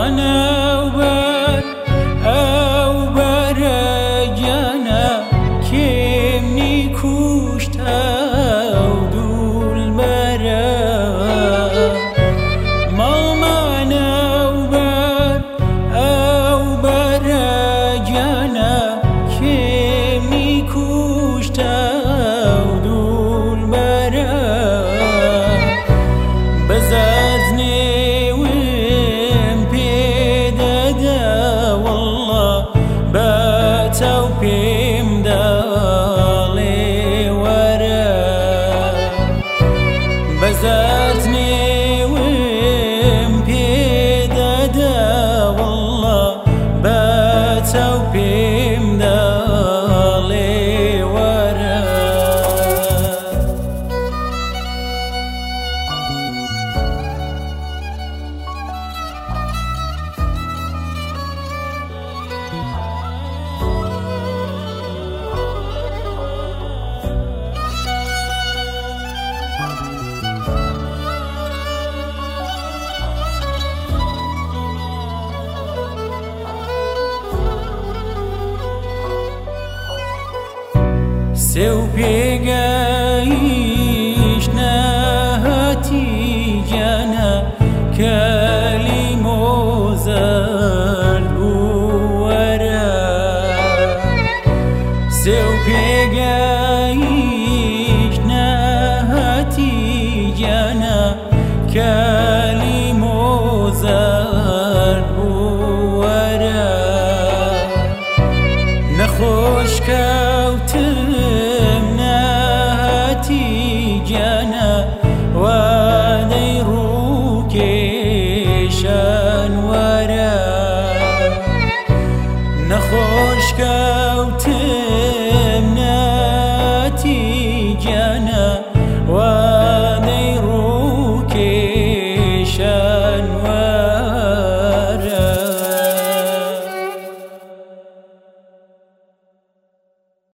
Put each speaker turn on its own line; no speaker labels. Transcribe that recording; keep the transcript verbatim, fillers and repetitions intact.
نوبر او برگنا کمنی کشت او دول برا ماما نوبر او برگنا کمنی کشت او دول برا بزرزني باتو بيم دالي ورا بزرتني ويم بيدادا والله باتو بيم دالي ورا سو بيجايش نهاتي جانا كلمة زرق ورا سو بيجايش نهاتي جانا كلمة زرق ورا نخوش كوتم جانا وديروك شان ورا نخوش